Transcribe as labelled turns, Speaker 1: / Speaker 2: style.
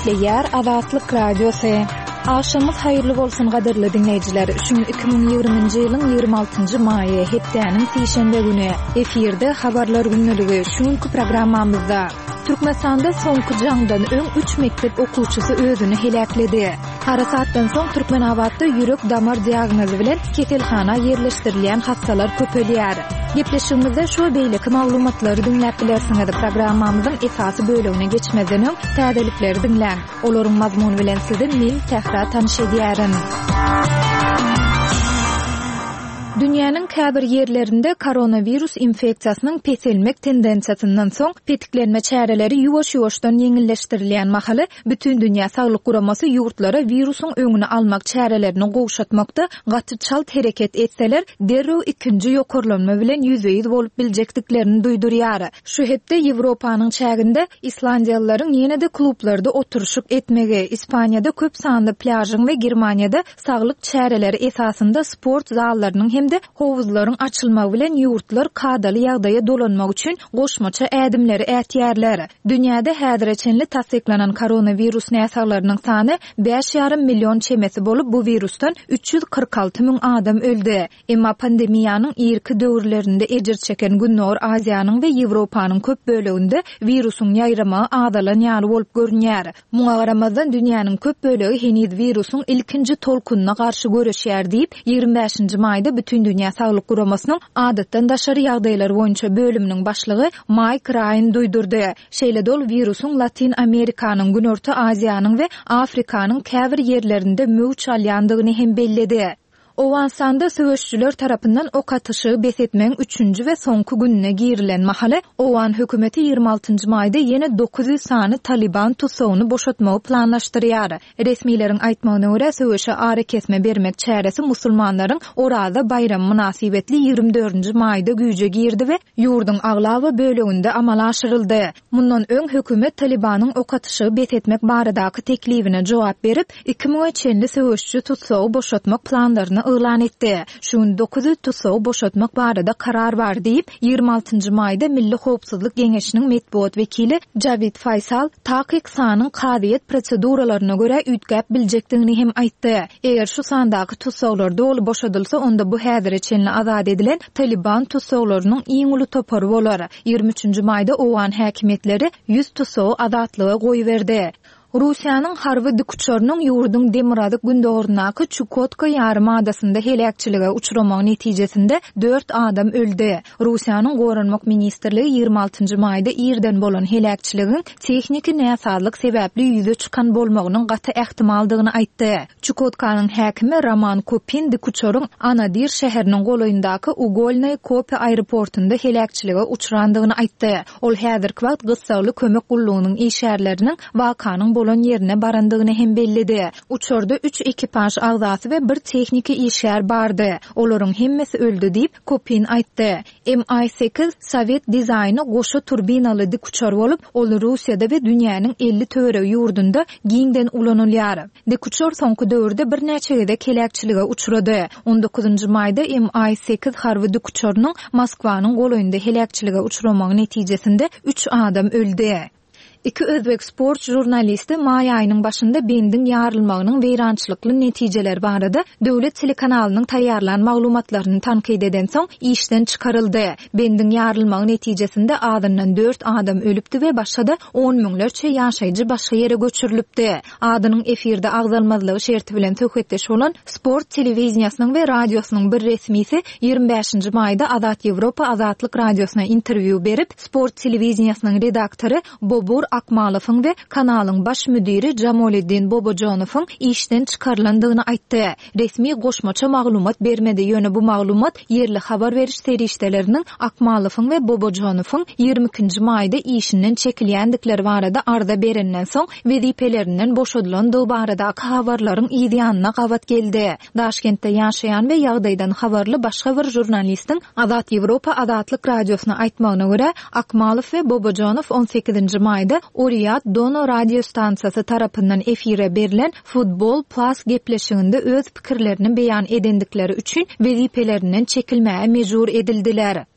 Speaker 1: Ýer Azatlyk Radiosu. Aşamyz haýyrly bolsun gaderli dinleýijiler. Şu 2020-nji ýylyň 26-njy maýy hepdeniň seşembe güni efirde habarlar günneligi şuňky programmamyzda Türkmenistanda soňky jaňdan öň 3 mektep okuwçysy özüni helakledi. Harasatdan soň Türkmenabatda ýürek damar diagnozy bilen ketelhana ýerleşdirilýän hastalar köpelýär. Gepleşigimizde şu beýleki maglumatlary dinläp bilersiňiz. Programmamyzyň esasy bölegine geçmeden öň täzelikleri dinläň. Olaryň mazmuny bilen sizi men tähra tanyş edýärim. Dünýäniň käbir ýerlerinde koronavirus infeksiýasynyň peselmek tendensiýasyndan soň petiklenme çäreleri ýuwaş-ýuwaşdan ýeňilleşdirilýän mahaly bütün dünýä saglyk guramasy ýurtlara virusyň öňüni almak çärelerini gowşatmakda gaty çalt hereket etseler derrew ikinji ýokarlanma bilen ýüzeýiz bolup biljekdiklerini duýdurýar. Şu hepde Ýewropanyň çäginde Islandiýalylaryň ýene-de klublarda oturuşyp etmegi, Ispaniýada köp sanly plažyň we Germaniýada saglyk çäreleri esasynda sport zallarynyň de howuzlaryň açylmagy bilen ýurtlar kadaly ýagdaýa dolanmak üçin goşmaça ädimleri ätýärler. Dünýäde häzirçenli tasdiklanan koronavirus näsalarynyň sany 5,5 million çemesi bolup bu virusdan 346 000 adam öldü. Emma pandemiýanyň irki döwürlerinde ejir çeken Günnor Aziýanyň we Ýewropanyň köp böleginde virusyň ýaýrama adalan ýaly bolup görünýär. Muňa garamazdan dünýäniň köp bölegi heniz virusyň ilkinji tolkununa garşy göreşýär diýip 25-nji maýda bütün dünýä saglyk guramasynyň adatdan daşary ýagdaýlar boýunça bölüminiň başlygy Mike Ryan duýdurdy. Şeýle dol virusyň Latin Amerikanyň, Günorta Aziýanyň we Afrikanyň käbir ýerlerinde möwç alýandygyny hem belledi. Owansanda söwüşçüler tarapyndan ok atyşy besetmeň 3-nji we soňky gününe girilen mahaly Owan hökümeti 26-njy maýda ýene 900 sany Taliban tutsagyny boşatmagy planlaşdyrýar. Resmiýetiň aýtmagyna görä söwüşe ara kesme bermek çäresi musulmanlaryň orada bayram münasibetli 24-nji maýda güýje girdi we ýurdun aglawy böleginde amala aşyryldy. Mundan öň hökümet Talibanyň ok atyşy besetmek baradaky teklifine jogap berip 2000-nji söwüşçü tutsagy boşatmak planlaryny elan etdi. Şun 900 tutsagy boşatmak barada karar bar diýip 26-njy maýda Milli Howpsuzlyk Geňeşiniň medbuat wekili Javid Faysal takyk sanyň kadyet proseduralaryna görä üýtgäp biljekdigini hem aýtdy. Eger şu sandaky tutsaglar dolu boşadylsa onda bu häzirçenli azad edilen Taliban tutsaglarynyň iň uly topary bolar. 23-nji maýda Owan häkimetleri 100 tutsagy azatlyga goýberdi. Russiýanyň harby dikuçorynyň ýurdun Demiradyk gündoğrunaky Chukotka ýarym adasynda helakçylyga uçramak netijesinde 4 adam öldü. Russiýanyň Goranmak ministrligi 26-njy maýda ýerden bolan helakçylygyň tehnik näsalyk sebäpli ýüze çykan bolmagynyň gaty ähtimaldygyny aýtdy. Chukotkanyň häkimi Roman Kopin dikuçoryň Anadir şäheriniň golaýyndaky Ugolny Kope aeroportunda helakçylyga uçrandygyny aýtdy. Ol häzirki wagt gysgaly kömek gullugynyň işärleriniň wakanyň bolan ýerine barandygyny hem bellidi. Uçurda 3 ekipaj agzasy we 1 tehniki işär bardy. Olaryň hemmesi öldü diýip Kopin aýtdy. Mi-8 Sowet dizaýny goşa turbinaly dikuçor bolup, ol Russiýada we dünýäniň 50 töre ýurdunda giňden ulanylýar. Dikuçor soňky döwürde bir näçe kelekçilige uçrady. 19-njy maýda Mi-8 harby dikuçorynyň Moskwanyň golaýynda helakçylyga uçramagy netijesinde 3 adam öldü. İki özbek sport jurnalisti may aýynyň başynda bendin ýarylmagynyň weýrançylykly netijeleri barada döwlet telekanalynyň taýýarlan maglumatlaryny tanqid eden soň işden çykaryldy. Bendin ýarylmagy netijesinde adyndan 4 adam ölüpdi we başga 10 miňlerçe ýaşaýjy başga ýere göçürilipdi. Adynyň efirde agzalmazlygy şerti bilen töhfetdeş bolan sport telewiziýasynyň we radiosynyň bir resmisi 25-nji maýda Azat Ýewropa Azatlyk radiosyna interwýu berip, sport telewiziýasynyň redaktory Bobur Akmalowyň we kanalyň baş müdiri Jamoliddin Bobojonowyň işden çykarlandygyny aýtdy. Resmi goşmaça maglumat bermedi. Ýöne bu maglumat yerli habar beriş serişdeleriniň Akmalowyň we Bobojonowyň 22-nji maýda işinden çekilýändikleri barada arda berenden soň wezipelerinden boşadylandygy baradaky habarlaryň ýa-da gawat geldi. Daşkentde ýaşaýan we ýagdaýdan habarly başga bir jurnalistiň Azat Ýewropa Azatlyk radiosyna aýtmagyna görä Akmalow we Bobojonow 18-nji maýda Oriyat Dono radio stansiyası tarapından efire berilen Futbol Plus gepleşiginde öz pikirlerini beýan edendikleri üçin wezipeleriniň çekilmäge mejbur edildiler.